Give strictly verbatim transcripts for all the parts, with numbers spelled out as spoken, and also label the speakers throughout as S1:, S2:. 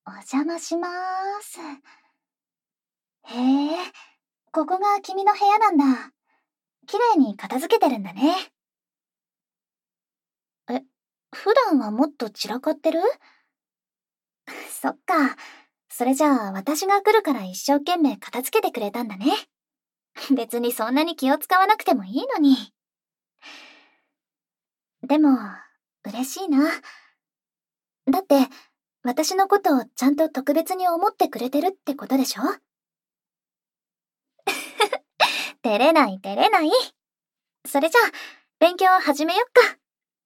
S1: お邪魔しまーす。へえ、ここが君の部屋なんだ。綺麗に片付けてるんだね。え、普段はもっと散らかってる？そっか。それじゃあ私が来るから一生懸命片付けてくれたんだね。別にそんなに気を使わなくてもいいのに。でも、嬉しいな。だって、私のことをちゃんと特別に思ってくれてるってことでしょ？照れない照れない。それじゃあ、勉強始めよっか。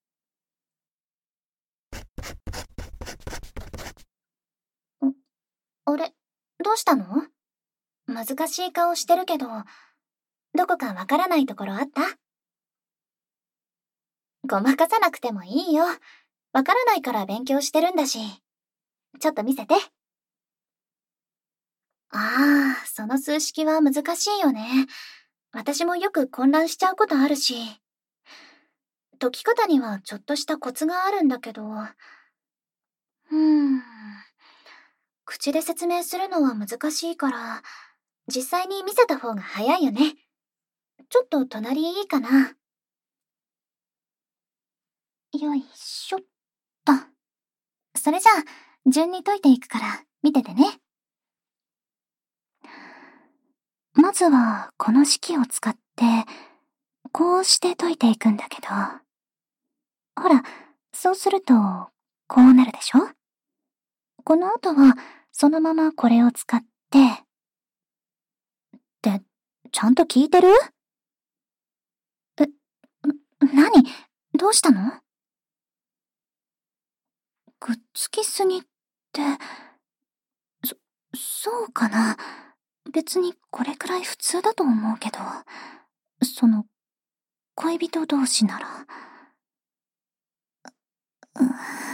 S1: ん、あれ、どうしたの？難しい顔してるけど、どこかわからないところあった？ごまかさなくてもいいよ。わからないから勉強してるんだし。ちょっと見せて。ああ、その数式は難しいよね。私もよく混乱しちゃうことあるし。解き方にはちょっとしたコツがあるんだけど。うーん。口で説明するのは難しいから、実際に見せた方が早いよね。ちょっと隣いいかな。よいしょっと。それじゃあ、順に解いていくから見ててね。まずは、この式を使って、こうして解いていくんだけど。ほら、そうすると、こうなるでしょ？この後は、そのままこれを使って、って、ちゃんと聞いてる？え、なに？どうしたの？くっつきすぎって、そ、そうかな。別にこれくらい普通だと思うけど、その、恋人同士なら。う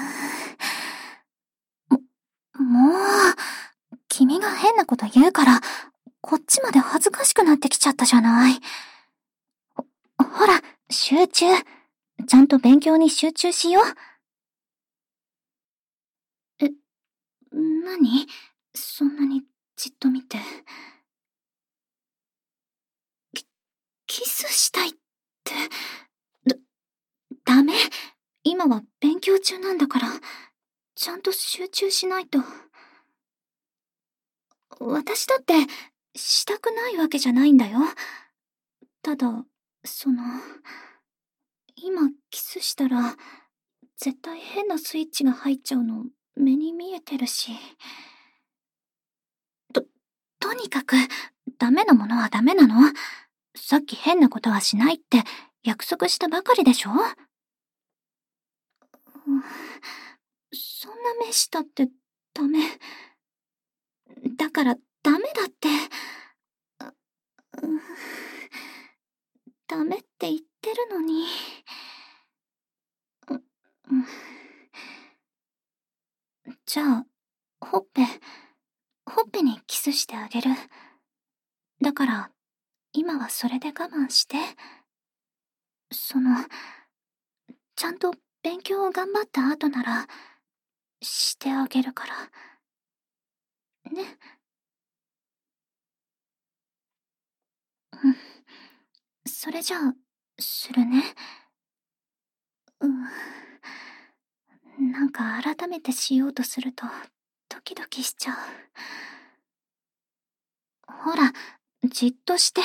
S1: ーん、も、もう、君が変なこと言うから、こっちまで恥ずかしくなってきちゃったじゃない。ほ、ほら、集中。ちゃんと勉強に集中しよう。え、なに？そんなにじっと見て。キ、キスしたいって、だ、ダメ。今は勉強中なんだから、ちゃんと集中しないと。私だって、したくないわけじゃないんだよ。ただ、その、今キスしたら、絶対変なスイッチが入っちゃうの目に見えてるし。と、とにかく、ダメなものはダメなの。さっき変なことはしないって約束したばかりでしょ？そんな目したってダメ。だからダメだって。ダメって言ってるのに。じゃあ、ほっぺ、ほっぺにキスしてあげる。だから、今はそれで我慢して。その、ちゃんと勉強を頑張った後なら、してあげるから。ね。うん。それじゃあ、するね。うん。なんか改めてしようとすると、ドキドキしちゃう。ほら、じっとして。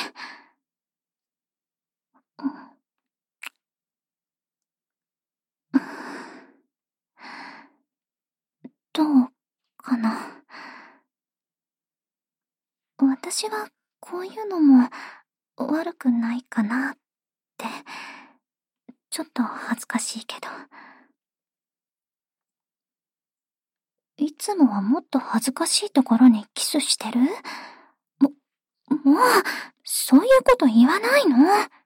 S1: どうかな。私はこういうのも悪くないかなって、ちょっと恥ずかしいけど。いつもはもっと恥ずかしいところにキスしてる？も、もう、そういうこと言わないの？